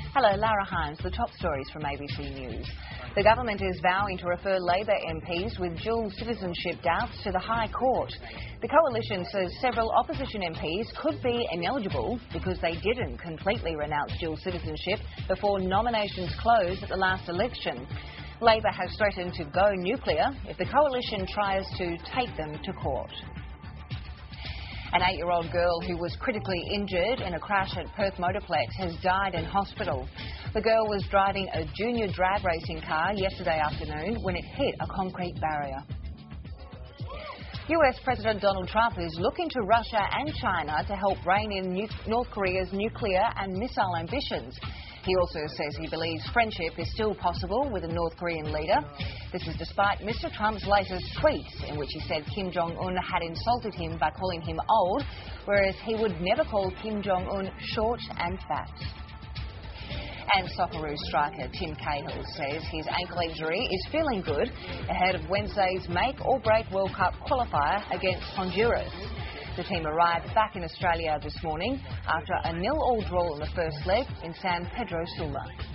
Hello, Lara Hines, the top stories from ABC News. The government is vowing to refer Labor MPs with dual citizenship doubts to the High Court. The coalition says several opposition MPs could be ineligible because they didn't completely renounce dual citizenship before nominations closed at the last election. Labor has threatened to go nuclear if the coalition tries to take them to court. An 8-year-old girl who was critically injured in a crash at Perth Motorplex has died in hospital. The girl was driving a junior drag racing car yesterday afternoon when it hit a concrete barrier. US President Donald Trump is looking to Russia and China to help rein in North Korea's nuclear and missile ambitions. He also says he believes friendship is still possible with the North Korean leader. This is despite Mr. Trump's latest tweets in which he said Kim Jong-un had insulted him by calling him old, whereas he would never call Kim Jong-un short and fat. And Socceroos striker Tim Cahill says his ankle injury is feeling good ahead of Wednesday's make-or-break World Cup qualifier against Honduras. The team arrived back in Australia this morning after a 0-0 draw in the first leg in San Pedro Sula.